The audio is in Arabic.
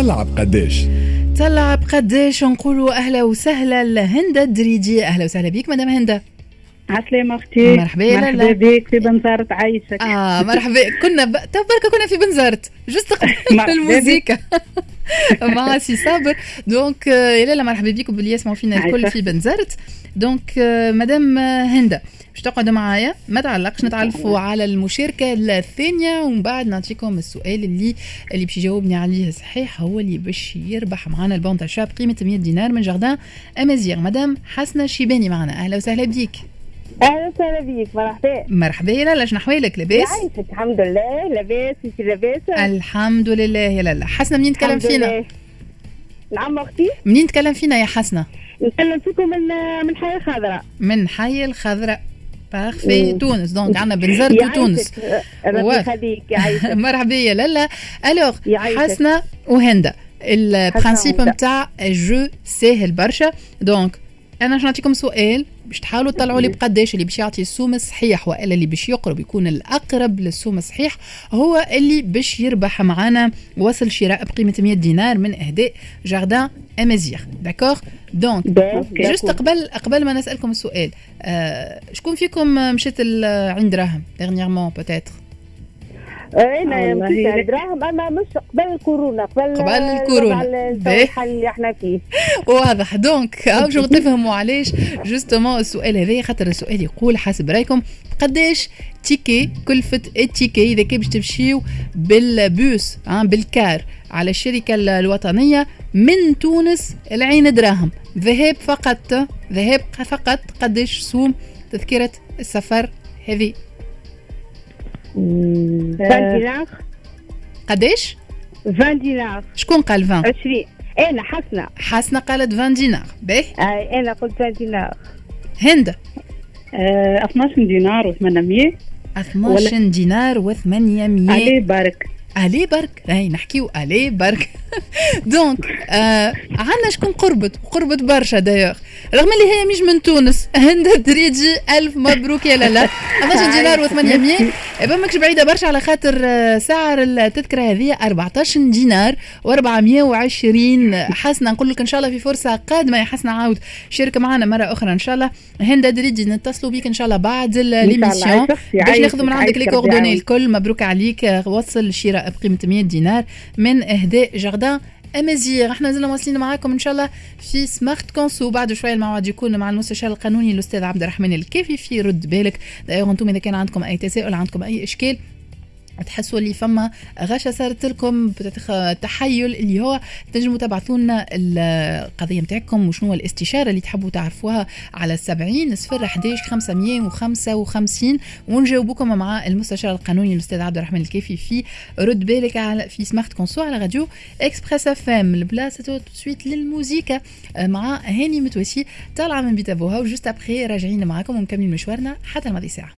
طلع بقداش. طلع بقداش نقولوا أهلا وسهلا لهند الدريدي. أهلا وسهلا بيك مدام هند. عسلامة اختي. مرحبا بك في بنزرت عايشك. مرحبا. كنا بركة كنا في بنزرت جست قبل الموسيقى مع سي صابر. دونك يا لالا مرحبا بيكم باللي يسمعوا فينا الكل في بنزرت. دونك مدام هند باش تقعدوا معايا ما تعلقش نتعرفوا على المشاركة الثانية ومن بعد نعطيكم السؤال اللي باش يجاوبني عليه صحيح هو اللي باش يربح معنا البون تاع شاب قيمة 100 دينار من جاردان أمازيغ. مدام حسنة الشيباني معنا. أهلا وسهلا بيك. اهلا وسهلا بيك. مرحبا يا لالا. شنو احوالك؟ لاباس؟ يعيشك الحمد لله. لاباس انت لاباسه؟ الحمد لله يا لالا. حسنه منين تكلم فينا؟ نعم اختي. منين تكلم فينا يا حسنه؟ نتكلم فيكم من حي الخضراء. من حي الخضراء في تونس. دونك عندنا بنزرت وتونس. ربي يخليك. يعيشك. مرحبا يا لالا. الوغ حسنه وهنده البرانسيب نتاع الجو ساهل برشا. دونك انا باش نعطيكم سؤال باش تحاولوا تطلعوا لي بقداش اللي باش يعطي السوم الصحيح والا اللي باش يقرب يكون الاقرب للسوم الصحيح هو اللي باش يربح معنا وصل شراء بقيمه 100 دينار من اهداء جاردان امازيغ. داكوغ. دونك جوست قبل ما نسالكم السؤال شكون فيكم مشيت عند راهم ديرنييرمون بوتيتر؟ انا مشيت عند راهم اما مش قبل الكورونا. قبل الكورونا اللي احنا فيه. واضح. دونك باش نتفهموا علاش جوستومون السؤال هذا، خاطر السؤال يقول حسب رايكم قداش تيكي كلفة التيكي اذا كان باش تمشيو بالبوس بالكار على الشركة الوطنية من تونس العين دراهم ذهاب فقط قداش سوم تذكرة السفر هذه؟ 20 دينار. قداش؟ 20 دينار. شكون قال 20؟ 20. انا حسنه قالت 20 دينار. باهي انا قلت 20 دينار. هند 12 دينار و800. 12 دينار و800. علي برك هاي نحكيو علي برك. دونك عندنا شكون قربت برشا دايوغ رغم اللي هي مش من تونس. هند الدريدي الف مبروك يا لالا. 12 دينار و800 يبقى ماكش بعيده برشا على خاطر سعر التذكره هذه 14 دينار و420. حسنا نقول لك ان شاء الله في فرصه قادمه يا حسنا عاود شارك معنا مره اخرى ان شاء الله. هند الدريدي نتصلوا بيك ان شاء الله بعد ليميسيون باش ناخذوا من عندك لي كوردوني الكل. مبروك عليك. وصل شراء بقيمه 100 دينار من اهداء جاردان أمازيغ. احنا زلنا واصلين معاكم ان شاء الله في سمارت كونسو. بعد شويه الموعد يكون مع المستشار القانوني الاستاذ عبد الرحمن الكافي في رد بالك. دايوغ انتم اذا كان عندكم اي تساؤل عندكم اي اشكال تحسوا اللي فما غشة صارت لكم تحيل اللي هو تنجموا تبعثوا لنا القضيه نتاعكم وشنو الاستشاره اللي تحبوا تعرفوها على 70 صفر 11 555 ونجاوبكم مع المستشار القانوني الاستاذ عبد الرحمن الكافي في رد بالك على في سمارت كونسو على راديو اكسبريس اف ام. البلاصه سويت للموسيقى مع هاني متوسي طالعه من بيت ابوها وجوست ابخي راجعين معاكم ومكملين مشوارنا حتى الماضي ساعه.